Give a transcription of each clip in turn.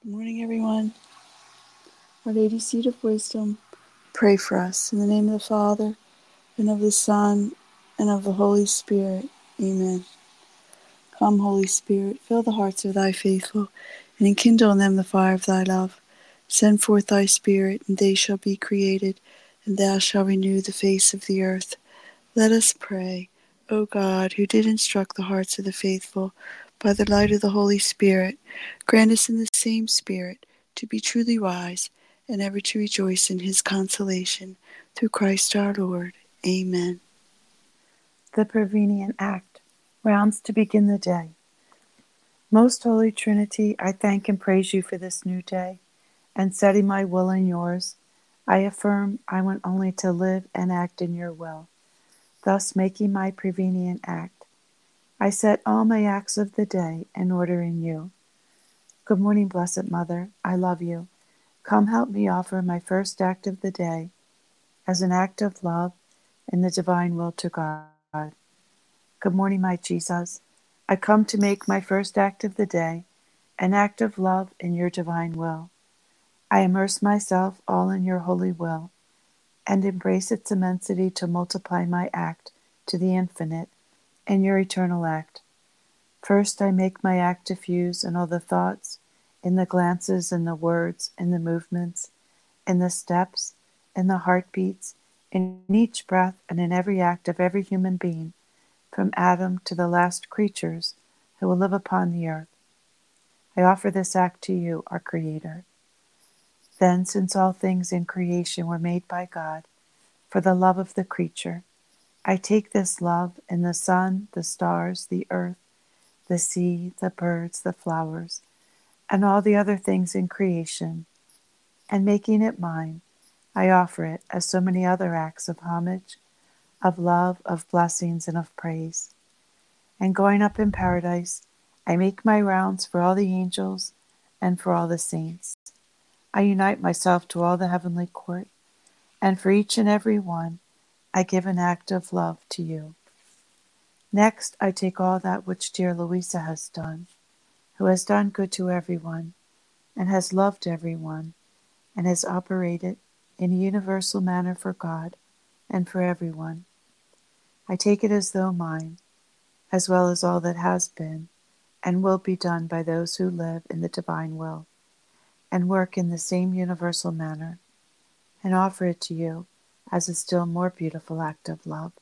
Good morning, everyone. Our Lady Seat of Wisdom, pray for us. In the name of the Father, and of the Son, and of the Holy Spirit. Amen. Come, Holy Spirit, fill the hearts of thy faithful, and enkindle in them the fire of thy love. Send forth thy Spirit, and they shall be created, and thou shalt renew the face of the earth. Let us pray. O God, who did instruct the hearts of the faithful by the light of the Holy Spirit, grant us in the same Spirit to be truly wise and ever to rejoice in his consolation. Through Christ our Lord. Amen. The Prevenient Act. Rounds to begin the day. Most Holy Trinity, I thank and praise you for this new day, and setting my will in yours, I affirm I want only to live and act in your will, thus making my Prevenient Act. I set all my acts of the day in order in you. Good morning, Blessed Mother. I love you. Come help me offer my first act of the day as an act of love in the divine will to God. Good morning, my Jesus. I come to make my first act of the day an act of love in your divine will. I immerse myself all in your holy will and embrace its immensity to multiply my act to the infinite in your eternal act. First, I make my act diffuse in all the thoughts, in the glances, in the words, in the movements, in the steps, in the heartbeats, in each breath, and in every act of every human being, from Adam to the last creatures who will live upon the earth. I offer this act to you, our Creator. Then, since all things in creation were made by God, for the love of the creature, I take this love in the sun, the stars, the earth, the sea, the birds, the flowers, and all the other things in creation, and making it mine, I offer it as so many other acts of homage, of love, of blessings, and of praise. And going up in paradise, I make my rounds for all the angels and for all the saints. I unite myself to all the heavenly court, and for each and every one, I give an act of love to you. Next, I take all that which dear Louisa has done, who has done good to everyone, and has loved everyone, and has operated in a universal manner for God and for everyone. I take it as though mine, as well as all that has been and will be done by those who live in the divine will and work in the same universal manner, and offer it to you as a still more beautiful act of love.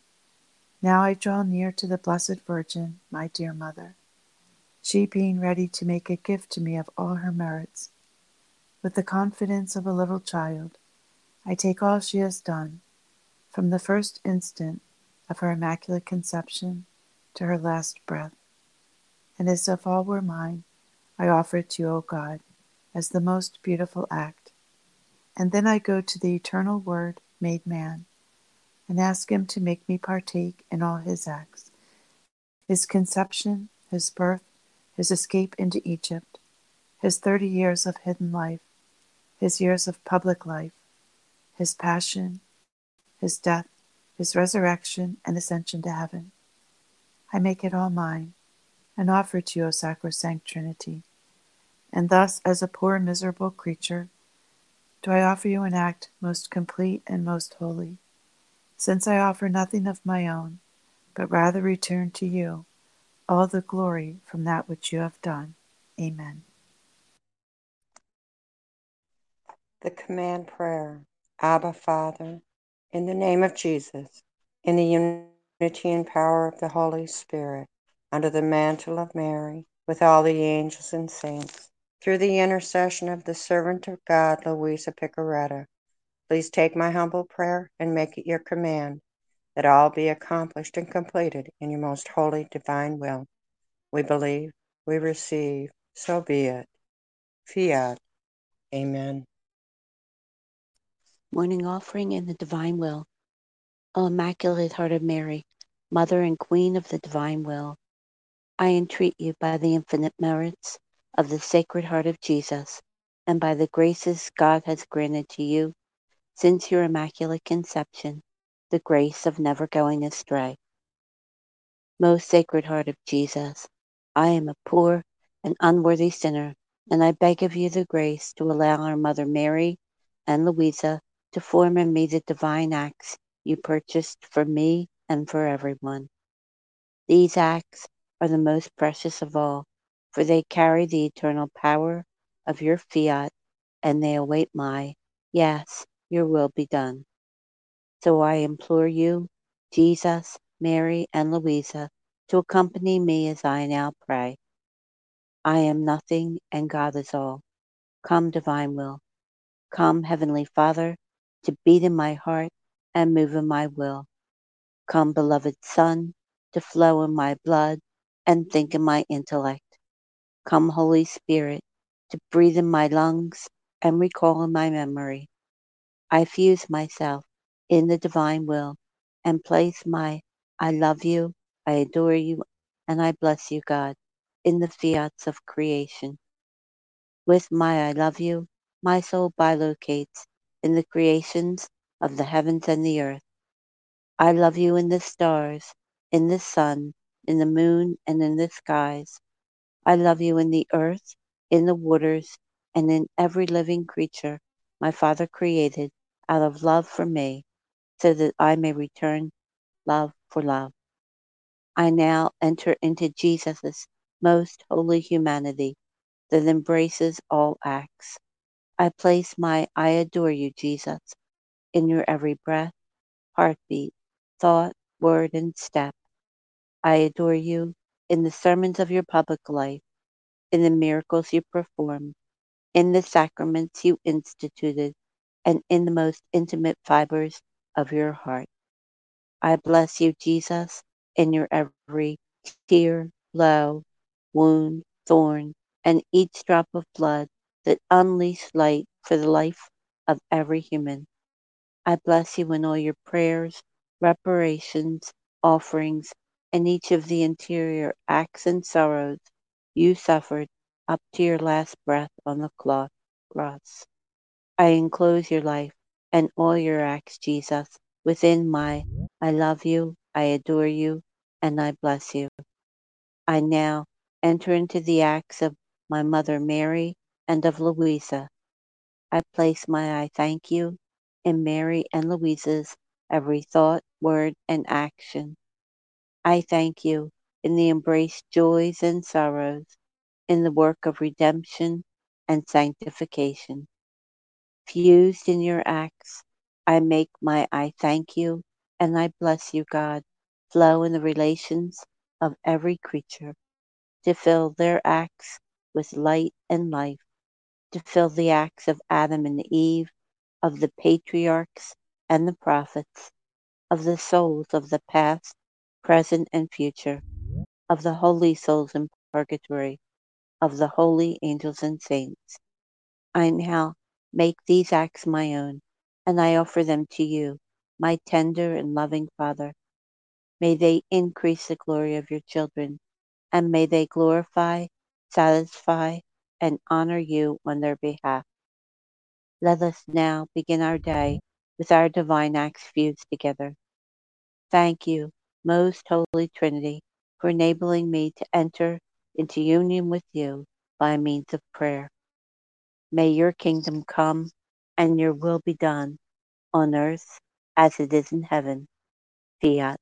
Now I draw near to the Blessed Virgin, my dear Mother, she being ready to make a gift to me of all her merits. With the confidence of a little child, I take all she has done, from the first instant of her Immaculate Conception to her last breath, and as if all were mine, I offer it to you, O God, as the most beautiful act. And then I go to the eternal Word made man, and ask him to make me partake in all his acts, his conception, his birth, his escape into Egypt, his 30 years of hidden life, his years of public life, his passion, his death, his resurrection, and ascension to heaven. I make it all mine, and offer it to you, O sacrosanct Trinity. And thus, as a poor miserable creature, do I offer you an act most complete and most holy, since I offer nothing of my own, but rather return to you all the glory from that which you have done. Amen. The Command Prayer. Abba, Father, in the name of Jesus, in the unity and power of the Holy Spirit, under the mantle of Mary, with all the angels and saints, through the intercession of the servant of God, Louisa Picaretta, please take my humble prayer and make it your command, that all be accomplished and completed in your most holy divine will. We believe, we receive, so be it. Fiat. Amen. Morning Offering in the Divine Will. O Immaculate Heart of Mary, Mother and Queen of the Divine Will, I entreat you by the infinite merits of the Sacred Heart of Jesus, and by the graces God has granted to you since your Immaculate Conception, the grace of never going astray. Most Sacred Heart of Jesus, I am a poor and unworthy sinner, and I beg of you the grace to allow our Mother Mary and Louisa to form in me the divine acts you purchased for me and for everyone. These acts are the most precious of all, for they carry the eternal power of your fiat, and they await my, yes, your will be done. So I implore you, Jesus, Mary, and Louisa, to accompany me as I now pray. I am nothing, and God is all. Come, divine will. Come, Heavenly Father, to beat in my heart and move in my will. Come, beloved Son, to flow in my blood and think in my intellect. Come, Holy Spirit, to breathe in my lungs and recall in my memory. I fuse myself in the divine will and place my I love you, I adore you, and I bless you, God, in the fiats of creation. With my I love you, my soul bilocates in the creations of the heavens and the earth. I love you in the stars, in the sun, in the moon, and in the skies. I love you in the earth, in the waters, and in every living creature my Father created out of love for me, so that I may return love for love. I now enter into Jesus' most holy humanity that embraces all acts. I place my I adore you, Jesus, in your every breath, heartbeat, thought, word, and step. I adore you in the sermons of your public life, in the miracles you performed, in the sacraments you instituted, and in the most intimate fibers of your heart. I bless you, Jesus, in your every tear, blow, wound, thorn, and each drop of blood that unleashed light for the life of every human. I bless you in all your prayers, reparations, offerings, and each of the interior acts and sorrows you suffered up to your last breath on the cross. I enclose your life and all your acts, Jesus, within my I love you, I adore you, and I bless you. I now enter into the acts of my Mother Mary and of Louisa. I place my I thank you in Mary and Louisa's every thought, word, and action. I thank you in the embraced joys and sorrows, in the work of redemption and sanctification. Fused in your acts, I make my I thank you and I bless you, God, flow in the relations of every creature, to fill their acts with light and life, to fill the acts of Adam and Eve, of the patriarchs and the prophets, of the souls of the past, present, and future, of the holy souls in purgatory, of the holy angels and saints. I now make these acts my own, and I offer them to you, my tender and loving Father. May they increase the glory of your children, and may they glorify, satisfy, and honor you on their behalf. Let us now begin our day with our divine acts fused together. Thank you, most Holy Trinity, for enabling me to enter into union with you by means of prayer. May your kingdom come and your will be done on earth as it is in heaven. Fiat.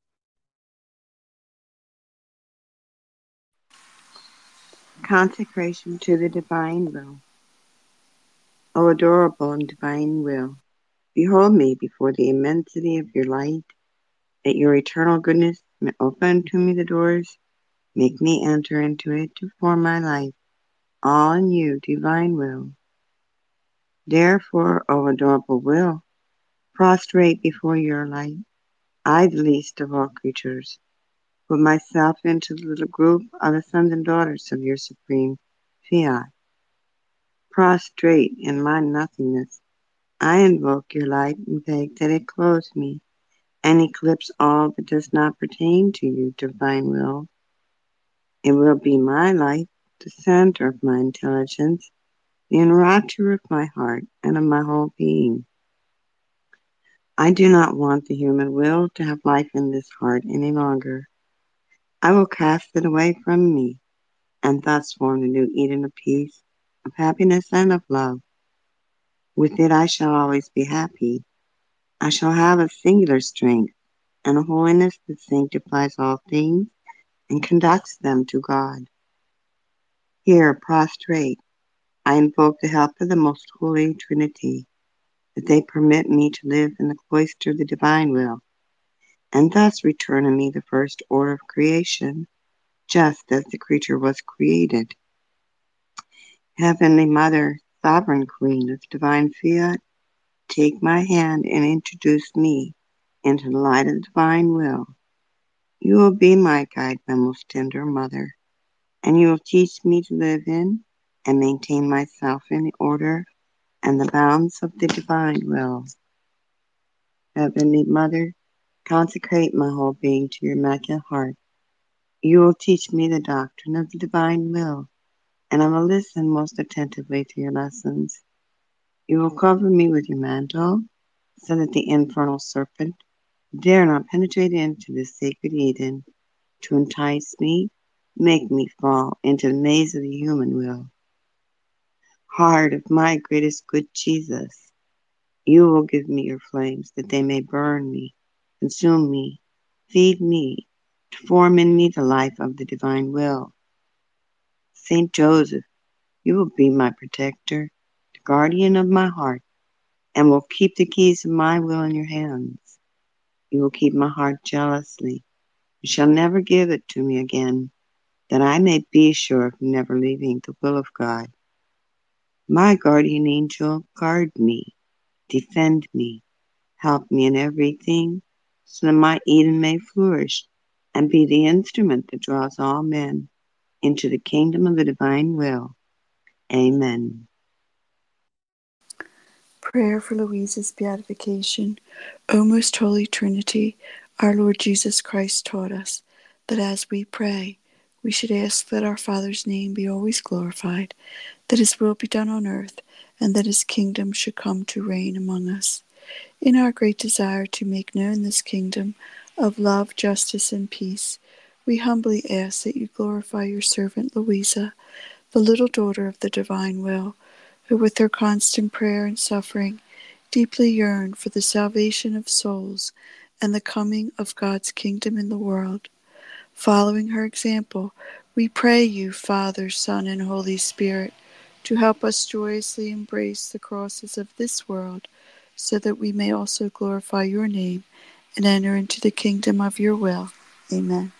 Consecration to the divine will. O adorable and divine will, behold me before the immensity of your light, that your eternal goodness may open to me the doors, make me enter into it to form my life, all in you, divine will. Therefore, O adorable will, prostrate before your light, I, the least of all creatures, put myself into the little group of the sons and daughters of your supreme fiat. Prostrate in my nothingness, I invoke your light and beg that it clothe me and eclipse all that does not pertain to you, divine will. It will be my light, the center of my intelligence, the enrapture of my heart and of my whole being. I do not want the human will to have life in this heart any longer. I will cast it away from me, and thus form the new Eden of peace of happiness and of love. With it I shall always be happy. I shall have a singular strength and a holiness that sanctifies all things and conducts them to God. Here, prostrate, I invoke the help of the most holy Trinity, that they permit me to live in the cloister of the divine will, and thus return to me the first order of creation, just as the creature was created. Heavenly Mother, Sovereign Queen of divine fiat, take my hand and introduce me into the light of the divine will. You will be my guide, my most tender mother, and you will teach me to live in and maintain myself in the order and the bounds of the divine will. Heavenly Mother, consecrate my whole being to your immaculate heart. You will teach me the doctrine of the divine will, and I will listen most attentively to your lessons. You will cover me with your mantle, so that the infernal serpent dare not penetrate into this sacred Eden to entice me, make me fall into the maze of the human will. Heart of my greatest good Jesus, you will give me your flames that they may burn me, consume me, feed me, to form in me the life of the divine will. Saint Joseph, you will be my protector, the guardian of my heart, and will keep the keys of my will in your hands. You will keep my heart jealously, and shall never give it to me again, that I may be sure of never leaving the will of God. My guardian angel, guard me, defend me, help me in everything, so that my Eden may flourish and be the instrument that draws all men into the kingdom of the divine will. Amen. Prayer for Louisa's beatification. O most holy Trinity, our Lord Jesus Christ taught us that as we pray, we should ask that our Father's name be always glorified, that his will be done on earth, and that his kingdom should come to reign among us. In our great desire to make known this kingdom of love, justice, and peace, we humbly ask that you glorify your servant Louisa, the little daughter of the divine will, who with her constant prayer and suffering deeply yearned for the salvation of souls and the coming of God's kingdom in the world. Following her example, we pray you, Father, Son, and Holy Spirit, to help us joyously embrace the crosses of this world, so that we may also glorify your name and enter into the kingdom of your will. Amen.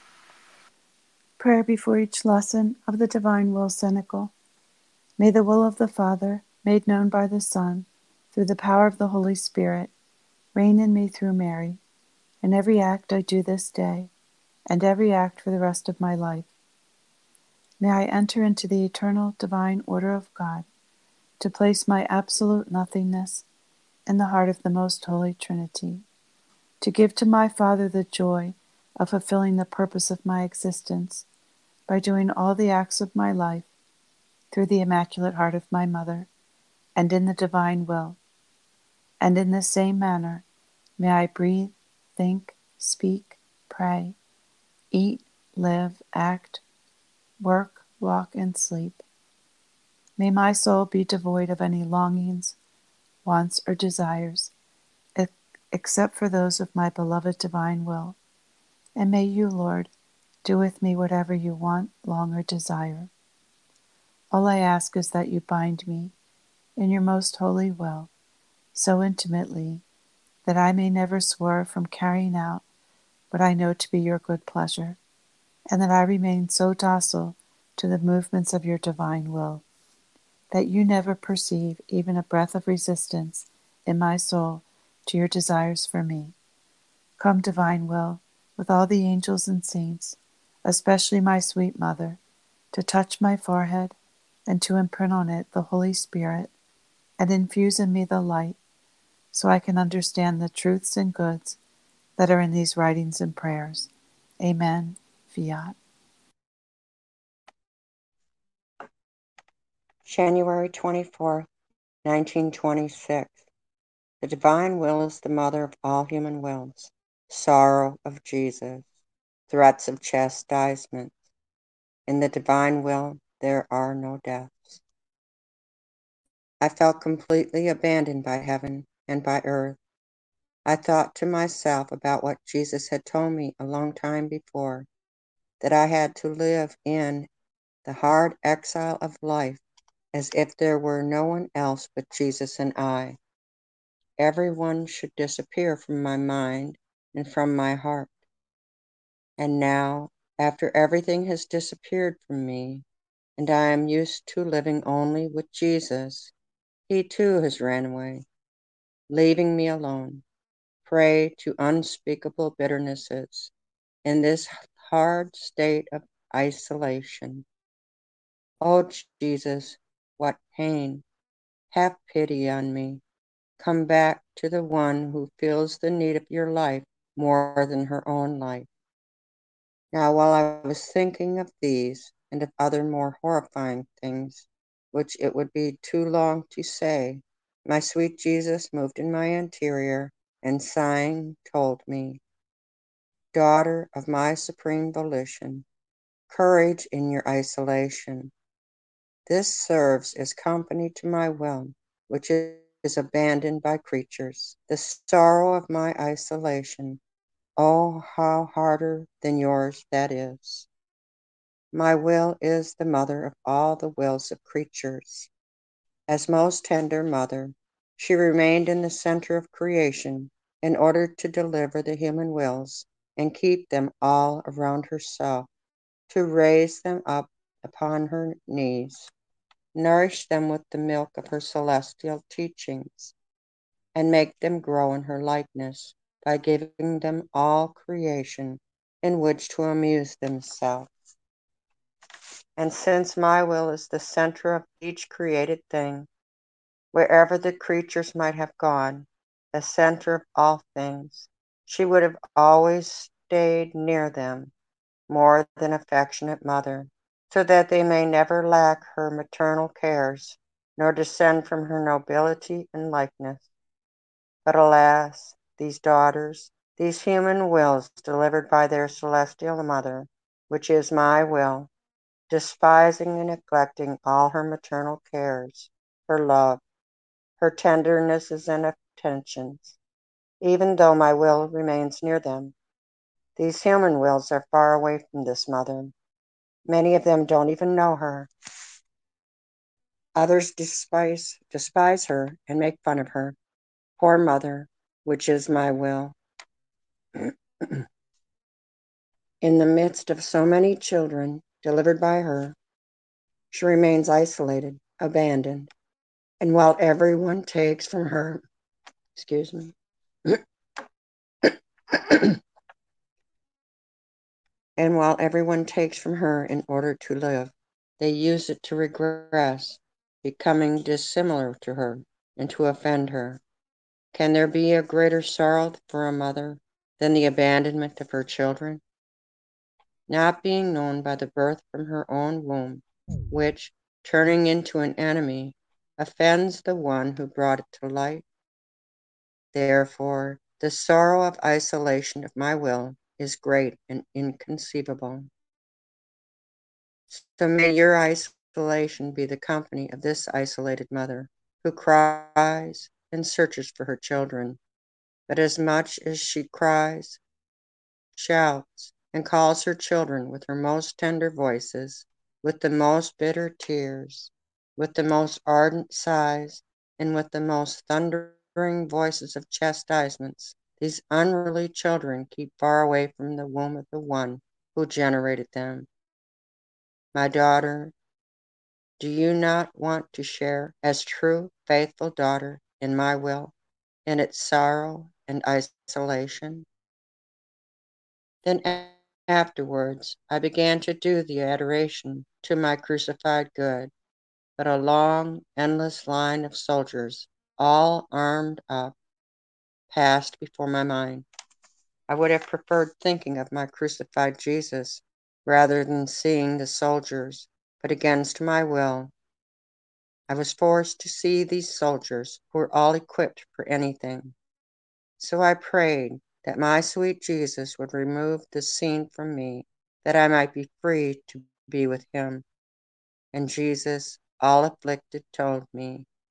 Prayer before each lesson of the Divine Will Cenacle. May the will of the Father, made known by the Son, through the power of the Holy Spirit, reign in me through Mary, in every act I do this day, and every act for the rest of my life. May I enter into the eternal divine order of God, to place my absolute nothingness in the heart of the most holy Trinity, to give to my Father the joy of fulfilling the purpose of my existence by doing all the acts of my life through the Immaculate Heart of my Mother, and in the divine will. And in the same manner, may I breathe, think, speak, pray, eat, live, act, work, walk, and sleep. May my soul be devoid of any longings, wants, or desires, except for those of my beloved divine will. And may you, Lord, do with me whatever you want, long, or desire. All I ask is that you bind me in your most holy will so intimately that I may never swerve from carrying out what I know to be your good pleasure, and that I remain so docile to the movements of your divine will, that you never perceive even a breath of resistance in my soul to your desires for me. Come, divine will, with all the angels and saints, especially my sweet Mother, to touch my forehead and to imprint on it the Holy Spirit, and infuse in me the light, so I can understand the truths and goods that are in these writings and prayers. Amen. Fiat. January 24th, 1926. The divine will is the mother of all human wills. Sorrow of Jesus. Threats of chastisement. In the divine will there are no deaths. I felt completely abandoned by heaven and by earth. I thought to myself about what Jesus had told me a long time before, that I had to live in the hard exile of life as if there were no one else but Jesus and I. Everyone should disappear from my mind and from my heart. And now, after everything has disappeared from me, and I am used to living only with Jesus, he too has ran away, leaving me alone, prey to unspeakable bitternesses, in this hard state of isolation. Oh, Jesus, what pain! Have pity on me. Come back to the one who feels the need of your life more than her own life. Now, while I was thinking of these and of other more horrifying things, which it would be too long to say, my sweet Jesus moved in my interior and sighing told me, daughter of my supreme volition, courage in your isolation. This serves as company to my will, which is abandoned by creatures. The sorrow of my isolation, oh, how harder than yours that is. My will is the mother of all the wills of creatures. As most tender mother, she remained in the center of creation in order to deliver the human wills and keep them all around herself, to raise them up upon her knees, nourish them with the milk of her celestial teachings, and make them grow in her likeness by giving them all creation in which to amuse themselves. And since my will is the center of each created thing, wherever the creatures might have gone, the center of all things, she would have always stayed near them, more than affectionate mother, so that they may never lack her maternal cares, nor descend from her nobility and likeness. But alas, these daughters, these human wills delivered by their celestial mother, which is my will, despising and neglecting all her maternal cares, her love, her tendernesses and attentions, even though my will remains near them. These human wills are far away from this mother. Many of them don't even know her. Others despise her and make fun of her. Poor mother, which is my will. In the midst of so many children delivered by her, she remains isolated, abandoned, and while everyone takes from her, excuse me, and while everyone takes from her in order to live, they use it to regress, becoming dissimilar to her and to offend her. Can there be a greater sorrow for a mother than the abandonment of her children? Not being known by the birth from her own womb, which, turning into an enemy, offends the one who brought it to light. Therefore, the sorrow of isolation of my will is great and inconceivable. So may your isolation be the company of this isolated mother, who cries and searches for her children, but as much as she cries, shouts, and calls her children with her most tender voices, with the most bitter tears, with the most ardent sighs, and with the most thundering voices of chastisements, these unruly children keep far away from the womb of the one who generated them. My daughter, do you not want to share as true, faithful daughter in my will, in its sorrow and isolation? Then afterwards I began to do the adoration to my crucified good, but a long, endless line of soldiers, all armed up, passed before my mind. I would have preferred thinking of my crucified Jesus rather than seeing the soldiers, but against my will, I was forced to see these soldiers who were all equipped for anything. So I prayed that my sweet Jesus would remove the scene from me, that I might be free to be with him. And Jesus, all afflicted, told me,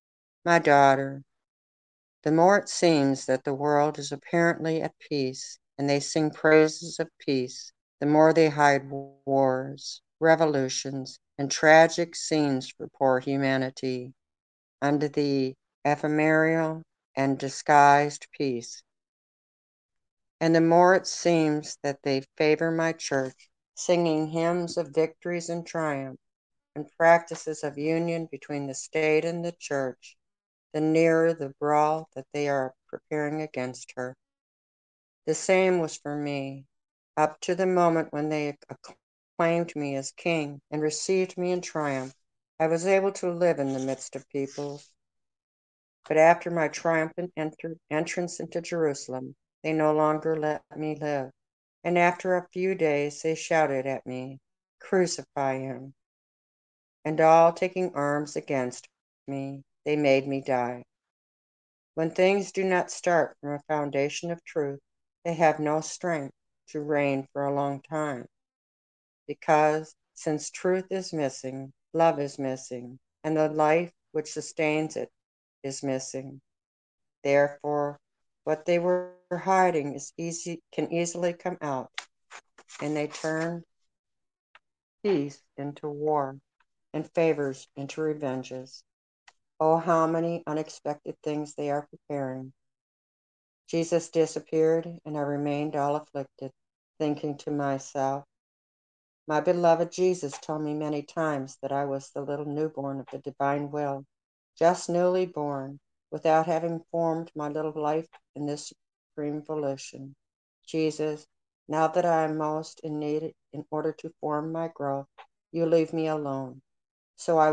My daughter, the more it seems that the world is apparently at peace, and they sing praises of peace, the more they hide wars, revolutions, and tragic scenes for poor humanity under the ephemeral and disguised peace. And the more it seems that they favor my church, singing hymns of victories and triumph, and practices of union between the state and the church, the nearer the brawl that they are preparing against her. The same was for me, up to the moment when they acclaimed me as king and received me in triumph. I was able to live in the midst of peoples. But after my triumphant entrance into Jerusalem, they no longer let me live. And after a few days they shouted at me, "Crucify him." And all taking arms against me, they made me die. When things do not start from a foundation of truth, they have no strength to reign for a long time. Because since truth is missing, love is missing, and the life which sustains it is missing. Therefore, what they were hiding can easily come out, and they turn peace into war and favors into revenges. Oh, how many unexpected things they are preparing. Jesus disappeared, and I remained all afflicted, thinking to myself, my beloved Jesus told me many times that I was the little newborn of the divine will, just newly born, without having formed my little life in this supreme volition. Jesus, now that I am most in need in order to form my growth, you leave me alone. So I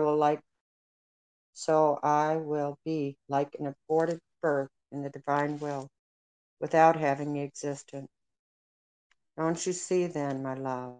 will be like an aborted birth in the divine will, without having existed. Don't you see then, my love,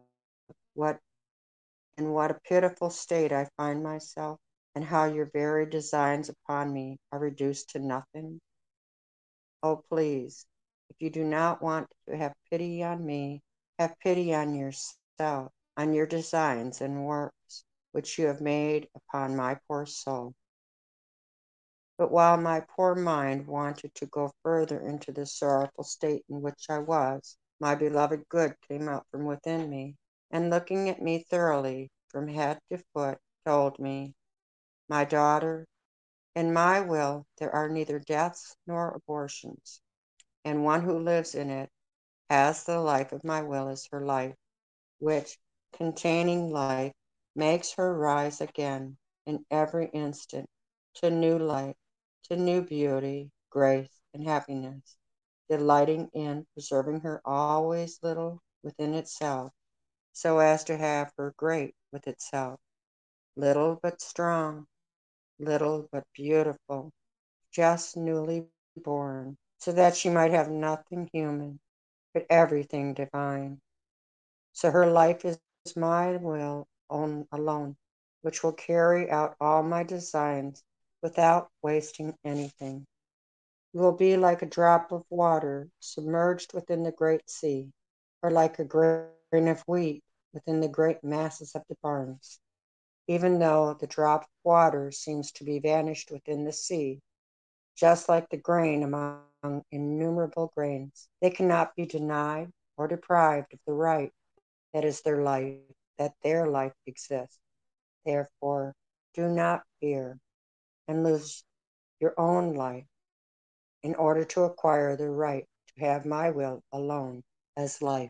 what a pitiful state I find myself, and how your very designs upon me are reduced to nothing? Oh, please, if you do not want to have pity on me, have pity on yourself, on your designs and works, which you have made upon my poor soul. But while my poor mind wanted to go further into the sorrowful state in which I was, my beloved good came out from within me, and looking at me thoroughly from head to foot, told me, my daughter, in my will there are neither deaths nor abortions, and one who lives in it has the life of my will as her life, which, containing life, makes her rise again in every instant to new light, to new beauty, grace, and happiness, delighting in preserving her always little within itself, so as to have her great with itself, little but strong, little but beautiful, just newly born, so that she might have nothing human, but everything divine. So her life is my will alone, which will carry out all my designs without wasting anything. You will be like a drop of water submerged within the great sea, or like a grain of wheat within the great masses of the Barnes. Even though the drop of water seems to be vanished within the sea, just like the grain among innumerable grains, they cannot be denied or deprived of the right that is their life, that their life exists. Therefore, do not fear and lose your own life in order to acquire the right to have my will alone as life.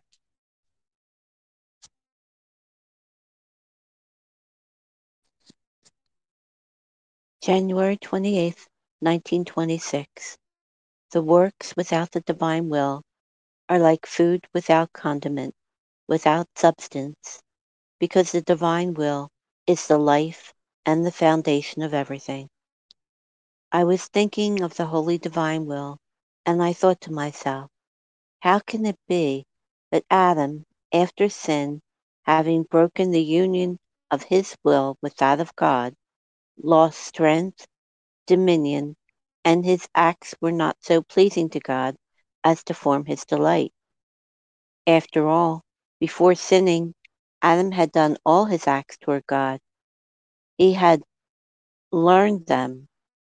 January 28th, 1926. The works without the divine will are like food without condiment, without substance, because the divine will is the life and the foundation of everything. I was thinking of the holy divine will, and I thought to myself, how can it be that Adam, after sin, having broken the union of his will with that of God, lost strength, dominion, and his acts were not so pleasing to God as to form his delight? After all, before sinning, Adam had done all his acts toward God. He had learned them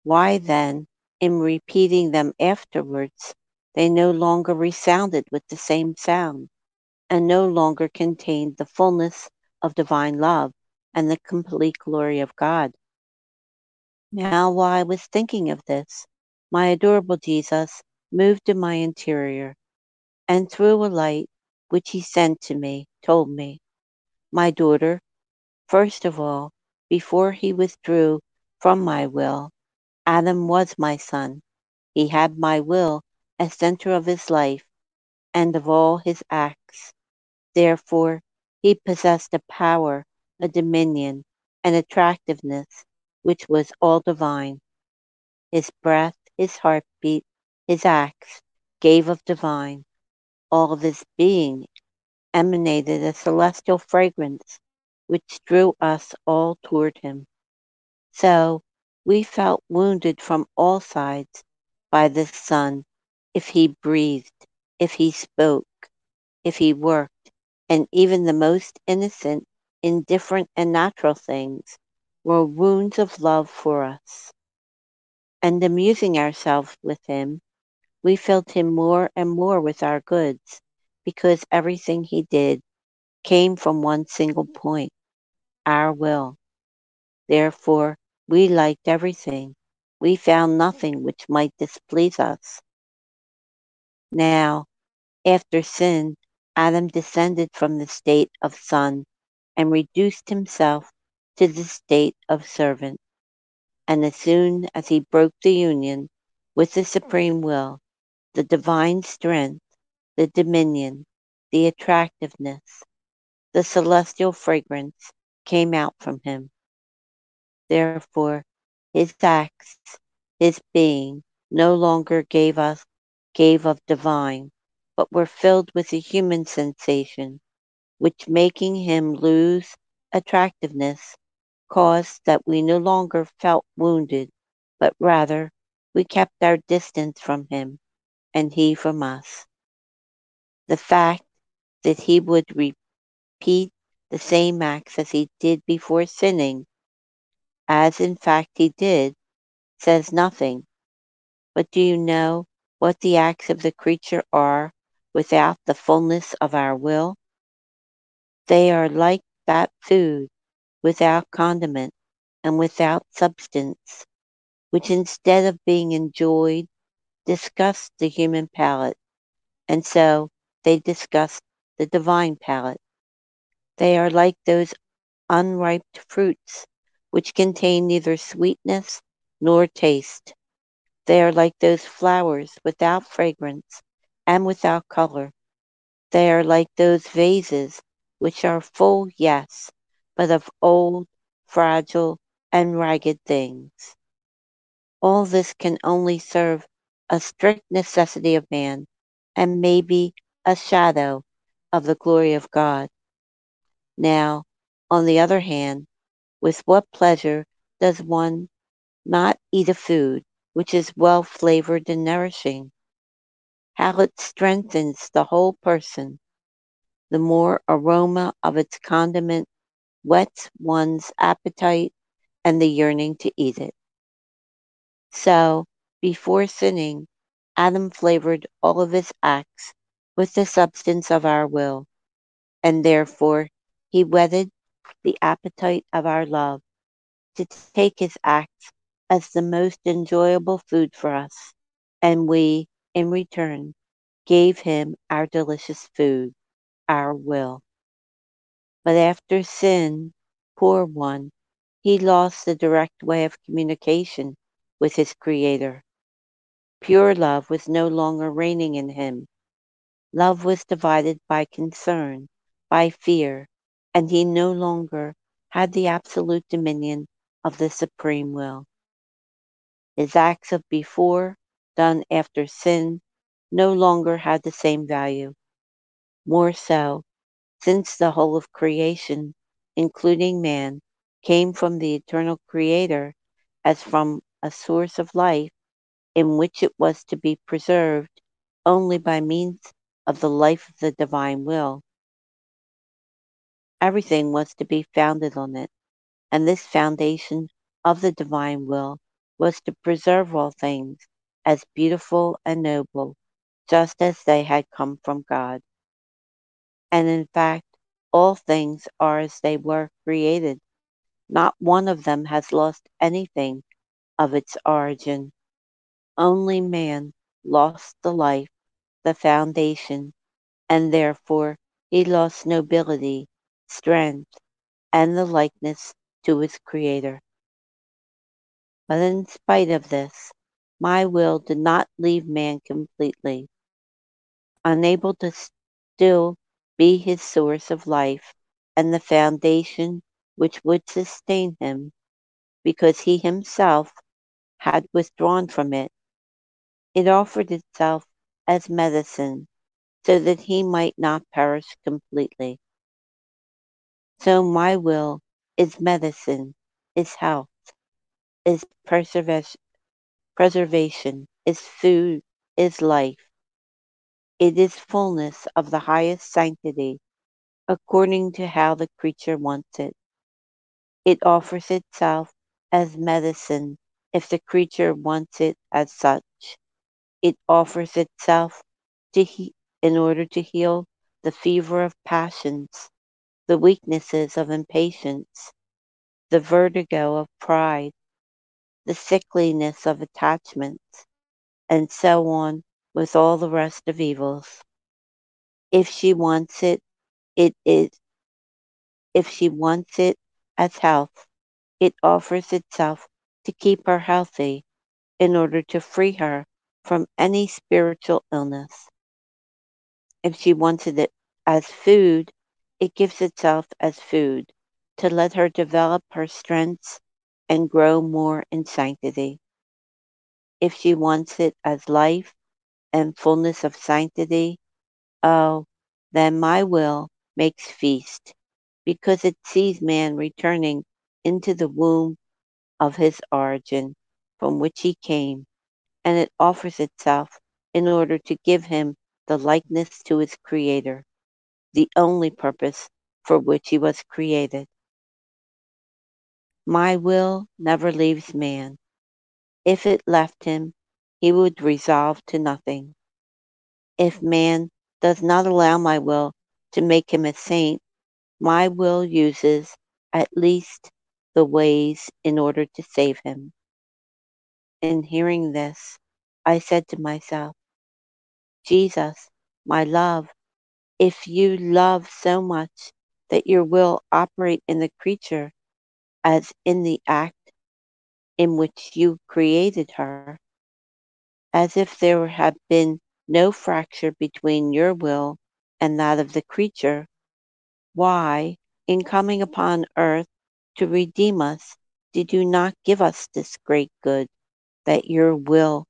Why then, in repeating them afterwards, they no longer resounded with the same sound, and no longer contained the fullness of divine love and the complete glory of God? Now, while I was thinking of this, my adorable Jesus moved in my interior, and through a light which he sent to me, told me, "My daughter, first of all, before he withdrew from my will, Adam was my son. He had my will as center of his life and of all his acts. Therefore, he possessed a power, a dominion, an attractiveness which was all divine. His breath, his heartbeat, his acts gave of divine. All of his being emanated a celestial fragrance which drew us all toward him. So we felt wounded from all sides by this Son if he breathed, if he spoke, if he worked, and even the most innocent, indifferent, and natural things were wounds of love for us. And amusing ourselves with him, we filled him more and more with our goods, because everything he did came from one single point, our will. Therefore, we liked everything. We found nothing which might displease us. Now, after sin, Adam descended from the state of son and reduced himself to the state of servant. And as soon as he broke the union with the supreme will, the divine strength, the dominion, the attractiveness, the celestial fragrance came out from him. Therefore, his acts, his being, no longer gave of divine, but were filled with a human sensation, which making him lose attractiveness, caused that we no longer felt wounded, but rather we kept our distance from him, and he from us. The fact that he would repeat the same acts as he did before sinning, as in fact he did, says nothing. But do you know what the acts of the creature are without the fullness of our will? They are like that food without condiment and without substance, which instead of being enjoyed, disgusts the human palate, and so they disgust the divine palate. They are like those unripe fruits, which contain neither sweetness nor taste. They are like those flowers without fragrance and without color. They are like those vases which are full, yes, but of old, fragile, and ragged things. All this can only serve a strict necessity of man, and may be a shadow of the glory of God. Now, on the other hand, with what pleasure does one not eat a food which is well flavored and nourishing? How it strengthens the whole person! The more aroma of its condiment whets one's appetite and the yearning to eat it. So, before sinning, Adam flavored all of his acts with the substance of our will, and therefore he whetted the appetite of our love to take his acts as the most enjoyable food for us, and we, in return, gave him our delicious food, our will. But after sin, poor one, he lost the direct way of communication with his Creator. Pure love was no longer reigning in him. Love was divided by concern, by fear, and he no longer had the absolute dominion of the supreme will. His acts of before, done after sin, no longer had the same value. More so, since the whole of creation, including man, came from the eternal Creator as from a source of life in which it was to be preserved only by means of the life of the divine will. Everything was to be founded on it, and this foundation of the divine will was to preserve all things as beautiful and noble, just as they had come from God. And in fact, all things are as they were created. Not one of them has lost anything of its origin. Only man lost the life, the foundation, and therefore he lost nobility, strength, and the likeness to his Creator. But in spite of this, my will did not leave man completely. Unable to still be his source of life and the foundation which would sustain him, because he himself had withdrawn from it, it offered itself as medicine so that he might not perish completely. So my will is medicine, is health, is preservation, is food, is life. It is fullness of the highest sanctity, according to how the creature wants it. It offers itself as medicine if the creature wants it as such. It offers itself in order to heal the fever of passions, the weaknesses of impatience, the vertigo of pride, the sickliness of attachments, and so on with all the rest of evils. If she wants it, it is if she wants it as health, it offers itself to keep her healthy in order to free her from any spiritual illness. If she wanted it as food, it gives itself as food to let her develop her strengths and grow more in sanctity. If she wants it as life and fullness of sanctity, oh, then my will makes feast, because it sees man returning into the womb of his origin, from which he came, and it offers itself in order to give him the likeness to his Creator, the only purpose for which he was created. My will never leaves man. If it left him, he would resolve to nothing. If man does not allow my will to make him a saint, my will uses at least the ways in order to save him. In hearing this, I said to myself, Jesus, my love, if you love so much that your will operate in the creature as in the act in which you created her, as if there had been no fracture between your will and that of the creature, why, in coming upon earth to redeem us, did you not give us this great good, that your will,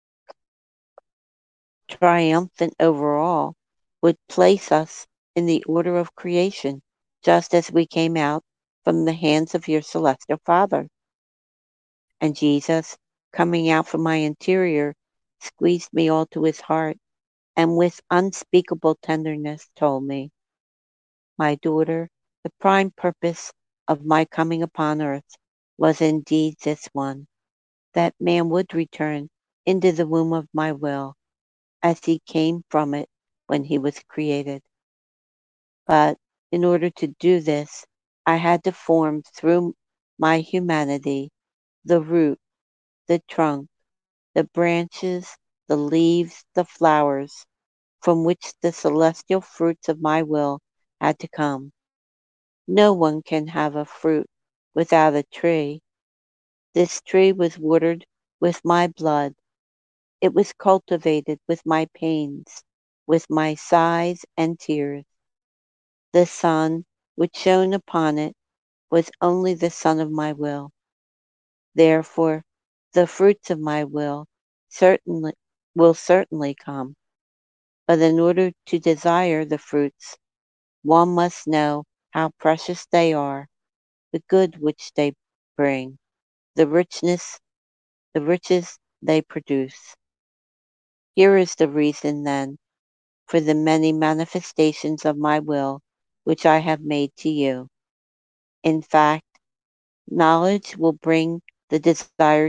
triumphant over all, would place us in the order of creation, just as we came out from the hands of your celestial Father? And Jesus, coming out from my interior, squeezed me all to his heart, and with unspeakable tenderness told me, my daughter, the prime purpose of my coming upon earth was indeed this one, that man would return into the womb of my will, as he came from it when he was created. But in order to do this, I had to form through my humanity the root, the trunk, the branches, the leaves, the flowers, from which the celestial fruits of my will had to come. No one can have a fruit without a tree. This tree was watered with my blood. It was cultivated with my pains, with my sighs and tears. The sun which shone upon it was only the sun of my will. Therefore, the fruits of my will certainly come. But in order to desire the fruits, one must know how precious they are, the good which they bring, the riches they produce. Here is the reason, then, for the many manifestations of my will which I have made to you. In fact, knowledge will bring the desire to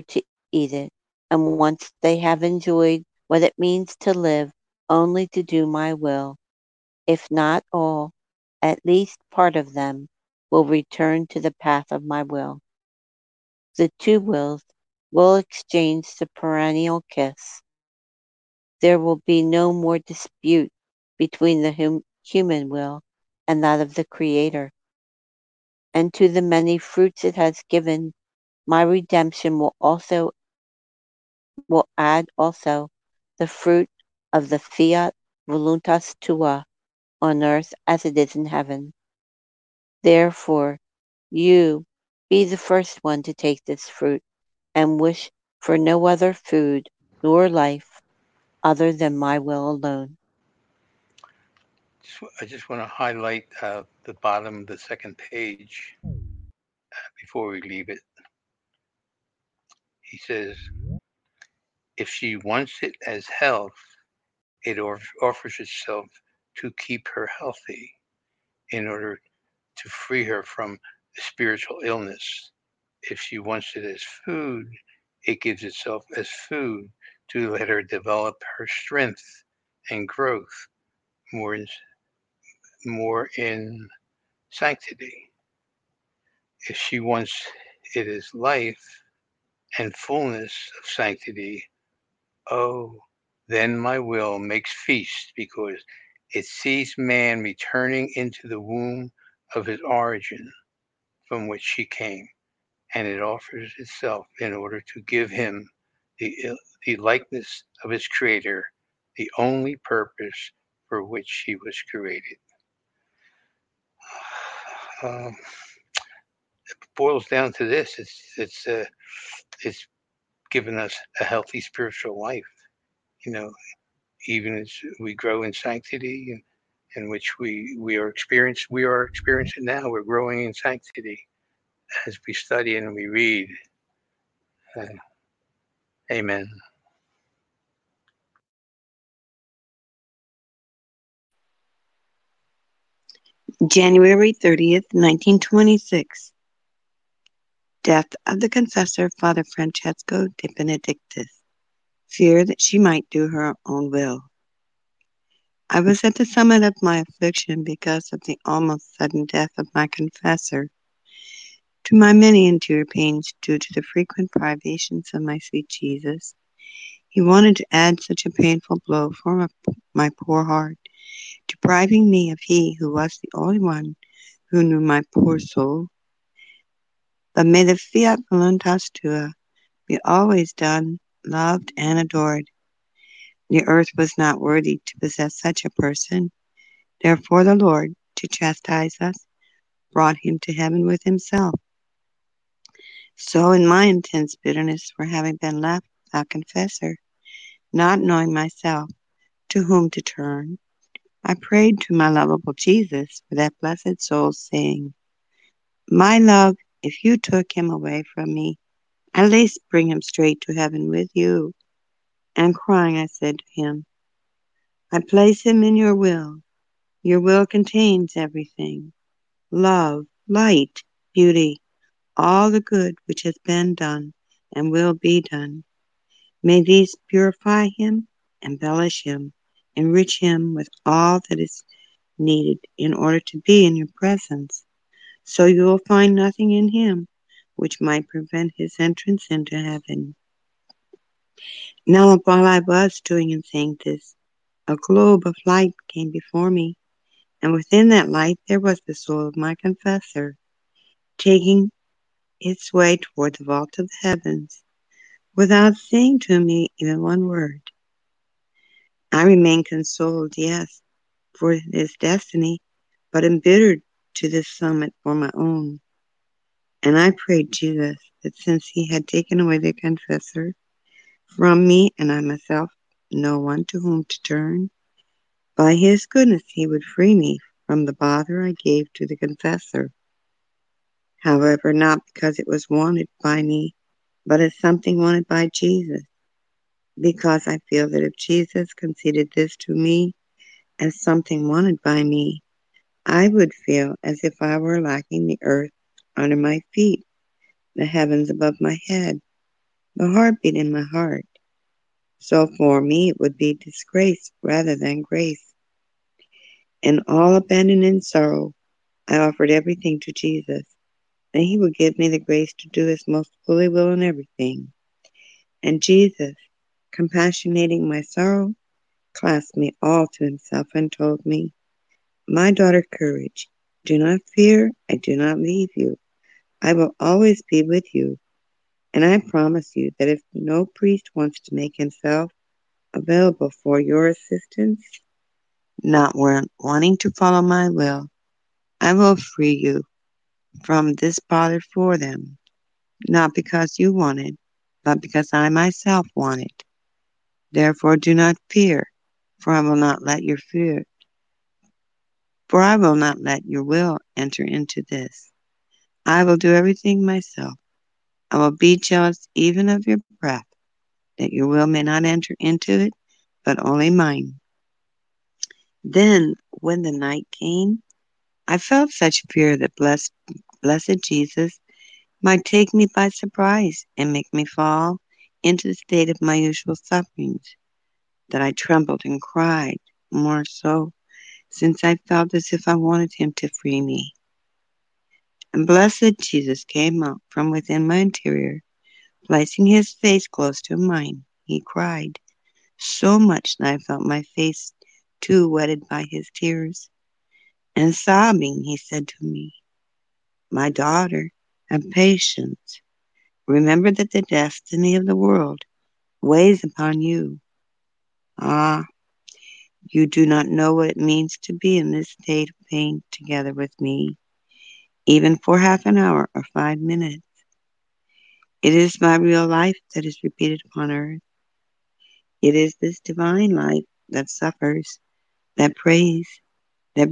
eat it, and once they have enjoyed what it means to live only to do my will, if not all, at least part of them will return to the path of my will. The two wills will exchange the perennial kiss. There will be no more dispute between the human will and that of the Creator. And to the many fruits it has given, my redemption will add also the fruit of the fiat voluntas tua on earth as it is in heaven. Therefore, you be the first one to take this fruit and wish for no other food nor life other than my will alone. I just want to highlight the bottom of the second page before we leave it. He says, if she wants it as health, it offers itself to keep her healthy in order to free her from spiritual illness. If she wants it as food, it gives itself as food to let her develop her strength and growth more in sanctity. If she wants it as life and fullness of sanctity, oh, then my will makes feast because it sees man returning into the womb of his origin from which she came, and it offers itself in order to give him the, the likeness of his creator, the only purpose for which he was created. Um, it boils down to this: it's given us a healthy spiritual life. You know, even as we grow in sanctity, in which we are experiencing now. We're growing in sanctity as we study and we read. Amen. January 30th, 1926. Death of the confessor, Father Francesco de Benedictus. Fear that she might do her own will. I was at the summit of my affliction because of the almost sudden death of my confessor. To my many interior pains due to the frequent privations of my sweet Jesus, he wanted to add such a painful blow for my poor heart, depriving me of he who was the only one who knew my poor soul. But may the fiat voluntas tua be always done, loved, and adored. The earth was not worthy to possess such a person. Therefore the Lord, to chastise us, brought him to heaven with himself. So in my intense bitterness for having been left without confessor, not knowing myself to whom to turn, I prayed to my lovable Jesus for that blessed soul, saying, my love, if you took him away from me, at least bring him straight to heaven with you. And crying, I said to him, I place him in your will. Your will contains everything: love, light, beauty, all the good which has been done and will be done. May these purify him, embellish him, enrich him with all that is needed in order to be in your presence. So you will find nothing in him which might prevent his entrance into heaven. Now, while I was doing and saying this, a globe of light came before me, and within that light there was the soul of my confessor, taking its way toward the vault of the heavens, without saying to me even one word. I remained consoled, yes, for his destiny, but embittered to this summit for my own. And I prayed Jesus that since he had taken away the confessor from me, and I myself no one to whom to turn, by his goodness he would free me from the bother I gave to the confessor. However, not because it was wanted by me, but as something wanted by Jesus, because I feel that if Jesus conceded this to me as something wanted by me, I would feel as if I were lacking the earth under my feet, the heavens above my head, the heartbeat in my heart. So for me, it would be disgrace rather than grace. In all abandon and sorrow, I offered everything to Jesus, and He would give me the grace to do His most holy will in everything. And Jesus, compassionating my sorrow, clasped me all to Himself and told me, "My daughter, courage. Do not fear. I do not leave you. I will always be with you. And I promise you that if no priest wants to make himself available for your assistance, not wanting to follow my will, I will free you from this bother for them, not because you want it, but because I myself want it. Therefore do not fear, for I will not let your fear, for I will not let your will enter into this. I will do everything myself. I will be jealous even of your breath, that your will may not enter into it, but only mine." Then, when the night came, I felt such fear that blessed Jesus might take me by surprise and make me fall into the state of my usual sufferings, that I trembled and cried, more so, since I felt as if I wanted Him to free me. And blessed Jesus came up from within my interior, placing His face close to mine. He cried, so much that I felt my face too wetted by His tears. And sobbing, He said to me, "My daughter, have patience. Remember that the destiny of the world weighs upon you. Ah, you do not know what it means to be in this state of pain together with me, even for half an hour or 5 minutes. It is my real life that is repeated upon earth. It is this divine life that suffers, that prays, that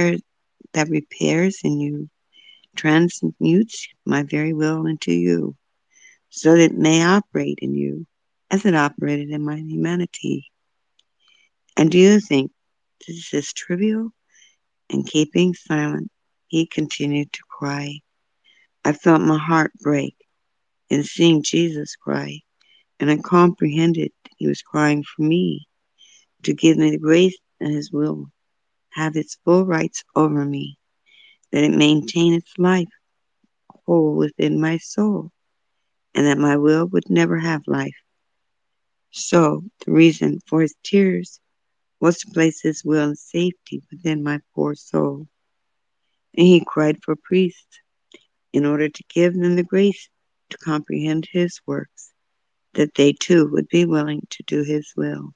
repairs in you, transmutes my very will into you, so that it may operate in you as it operated in my humanity. And do you think this is trivial?" And keeping silent, he continued to cry. I felt my heart break in seeing Jesus cry, and I comprehended that He was crying for me, to give me the grace that His will have its full rights over me, that it maintain its life whole within my soul, and that my will would never have life. So the reason for His tears was to place His will and safety within my poor soul. And He cried for priests in order to give them the grace to comprehend His works, that they too would be willing to do His will.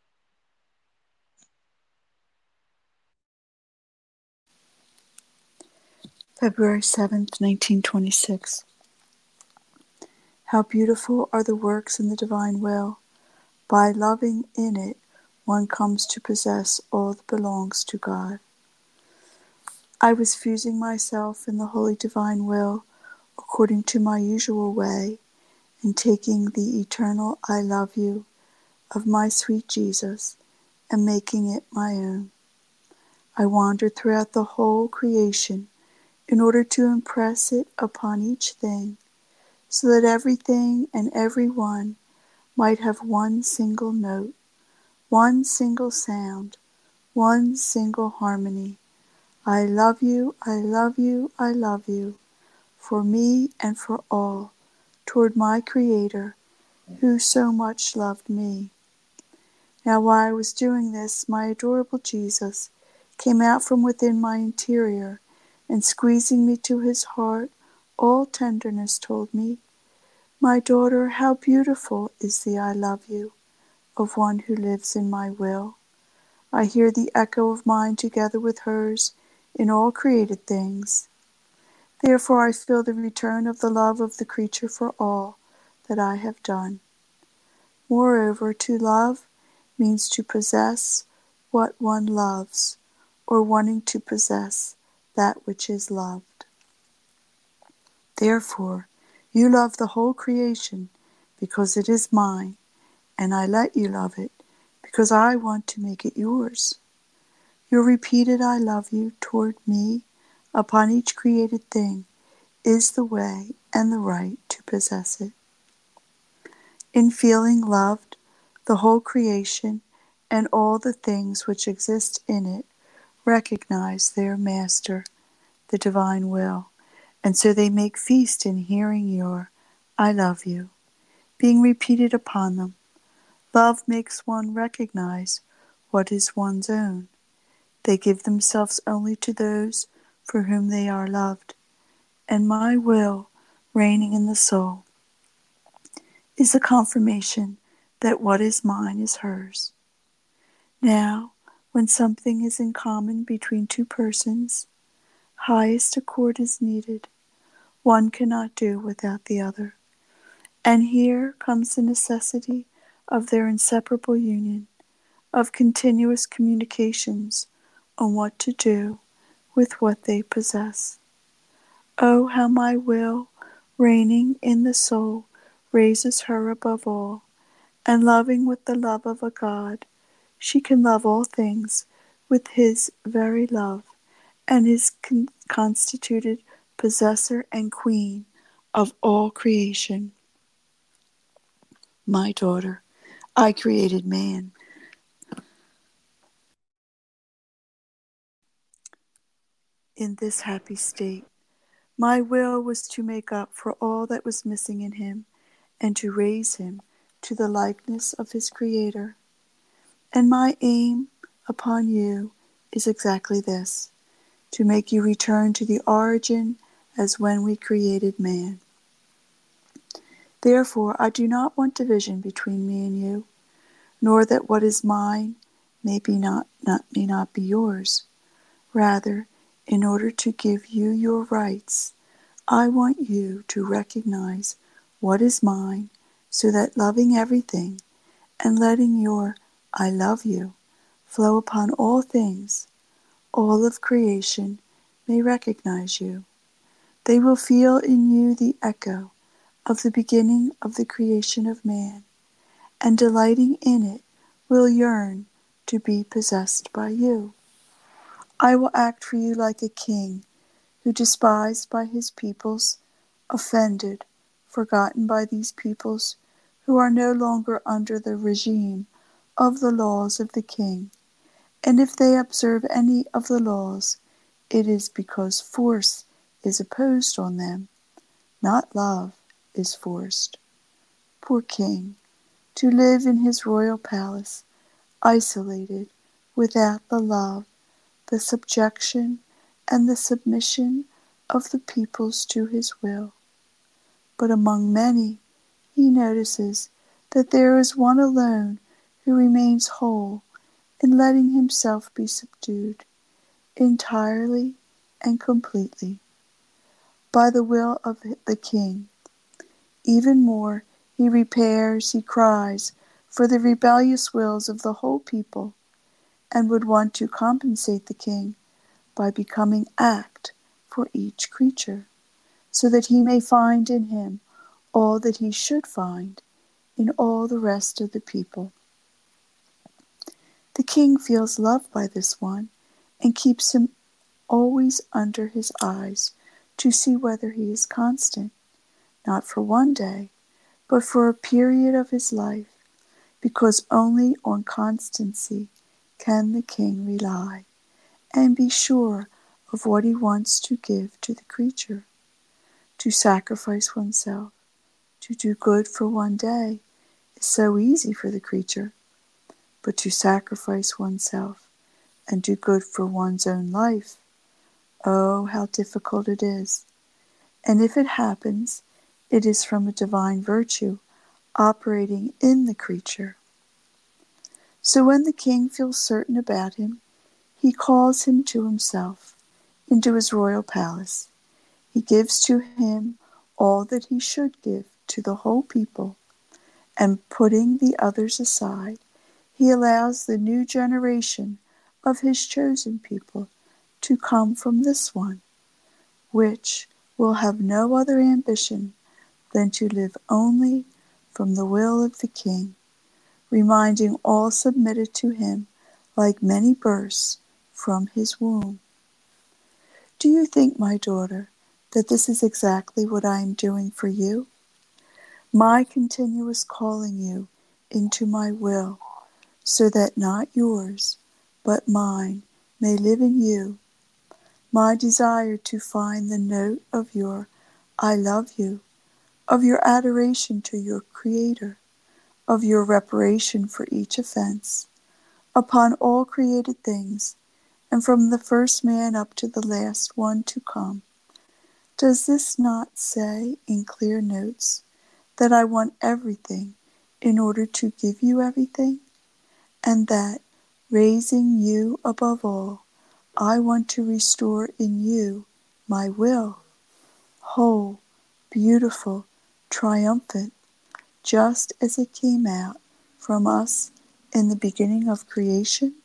February 7th, 1926. How beautiful are the works in the divine will. By loving in it, one comes to possess all that belongs to God. I was fusing myself in the holy divine will according to my usual way, and taking the eternal I love you of my sweet Jesus and making it my own. I wandered throughout the whole creation in order to impress it upon each thing, so that everything and every one might have one single note, one single sound, one single harmony. I love you, I love you, I love you, for me and for all, toward my Creator, who so much loved me. Now while I was doing this, my adorable Jesus came out from within my interior, and squeezing me to His heart, all tenderness, told me, "My daughter, how beautiful is the I love you of one who lives in my will. I hear the echo of mine together with hers in all created things. Therefore I feel the return of the love of the creature for all that I have done. Moreover, to love means to possess what one loves, or wanting to possess that which is loved. Therefore, you love the whole creation because it is mine, and I let you love it because I want to make it yours. Your repeated I love you toward me upon each created thing is the way and the right to possess it. In feeling loved, the whole creation and all the things which exist in it recognize their master, the divine will, and so they make feast in hearing your I love you, being repeated upon them. Love makes one recognize what is one's own. They give themselves only to those for whom they are loved, and my will, reigning in the soul, is a confirmation that what is mine is hers. Now, when something is in common between two persons, highest accord is needed. One cannot do without the other. And here comes the necessity of their inseparable union, of continuous communications on what to do with what they possess. Oh, how my will, reigning in the soul, raises her above all, and loving with the love of a God, she can love all things with his very love, and is constituted possessor and queen of all creation. My daughter, I created man. In this happy state, my will was to make up for all that was missing in him, and to raise him to the likeness of his Creator. And my aim upon you is exactly this, to make you return to the origin as when we created man. Therefore, I do not want division between me and you, nor that what is mine may not be yours. Rather, in order to give you your rights, I want you to recognize what is mine, so that loving everything and letting your I love you flow upon all things, all of creation may recognize you. They will feel in you the echo of the beginning of the creation of man, and delighting in it, will yearn to be possessed by you. I will act for you like a king who, despised by his peoples, offended, forgotten by these peoples, who are no longer under the regime of the laws of the king. And if they observe any of the laws, it is because force is opposed on them, not love is forced. Poor king, to live in his royal palace, isolated, without the love, the subjection, and the submission of the peoples to his will. But among many, he notices that there is one alone who remains whole in letting himself be subdued, entirely and completely, by the will of the king. Even more, he repairs, he cries for the rebellious wills of the whole people, and would want to compensate the king by becoming act for each creature, so that he may find in him all that he should find in all the rest of the people. The king feels loved by this one, and keeps him always under his eyes to see whether he is constant, not for one day, but for a period of his life, because only on constancy can the king rely, and be sure of what he wants to give to the creature. To sacrifice oneself, to do good for one day, is so easy for the creature, but to sacrifice oneself and do good for one's own life, oh, how difficult it is. And if it happens, it is from a divine virtue operating in the creature. So when the king feels certain about him, he calls him to himself, into his royal palace. He gives to him all that he should give to the whole people, and putting the others aside, he allows the new generation of his chosen people to come from this one, which will have no other ambition than to live only from the will of the king, reminding all submitted to him like many births from his womb. Do you think, my daughter, that this is exactly what I am doing for you? my continuous calling you into my will, so that not yours, but mine may live in you, my desire to find the note of your I love you, of your adoration to your Creator, of your reparation for each offense, upon all created things, and from the first man up to the last one to come. Does this not say in clear notes that I want everything in order to give you everything, and that, raising you above all, I want to restore in you my will, whole, beautiful, triumphant, just as it came out from us in the beginning of creation?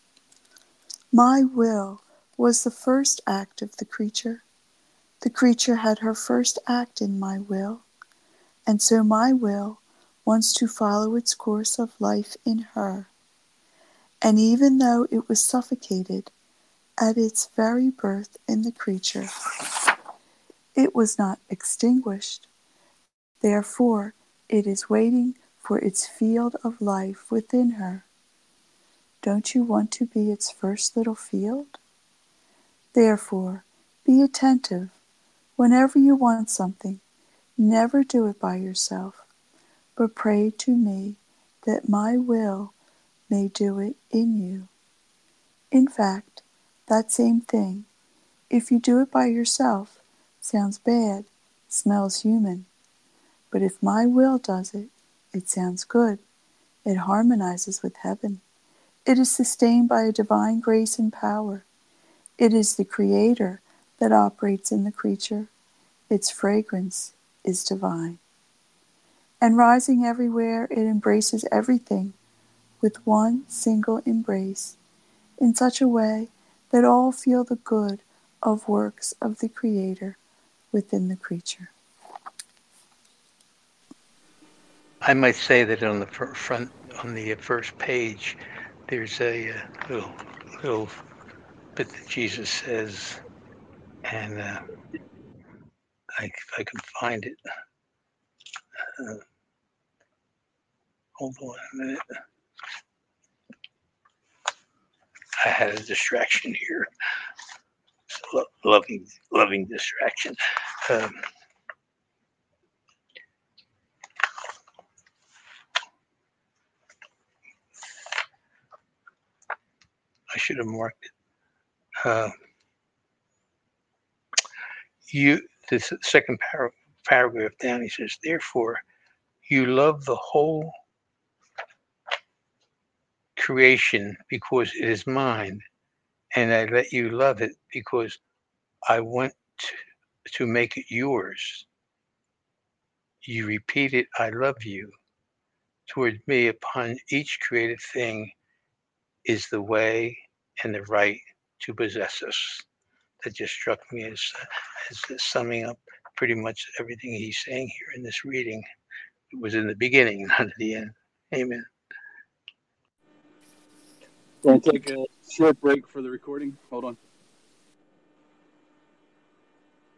My will was the first act of the creature. The creature had her first act in my will, and so my will wants to follow its course of life in her. And even though it was suffocated at its very birth in the creature, it was not extinguished. Therefore, it is waiting for its field of life within her. Don't you want to be its first little field? Therefore, be attentive. Whenever you want something, never do it by yourself, but pray to me that my will may do it in you. In fact, that same thing, if you do it by yourself, sounds bad, smells human. But if my will does it, it sounds good. It harmonizes with heaven. It is sustained by a divine grace and power. It is the Creator that operates in the creature. Its fragrance is divine. And rising everywhere, it embraces everything with one single embrace, in such a way that all feel the good of works of the Creator within the creature. I might say that on the front, on the first page, there's a little bit that Jesus says, and if I can find it. Hold on a minute. I had a distraction here. Loving distraction. I should have marked it. This second paragraph down, he says, therefore, you love the whole creation because it is mine, and I let you love it because I want to make it yours. You repeat it, I love you, toward me upon each created thing is the way and the right to possess us. That just struck me as summing up pretty much everything he's saying here in this reading. It was in the beginning, not at the end. Amen. We'll take a short break for the recording. Hold on.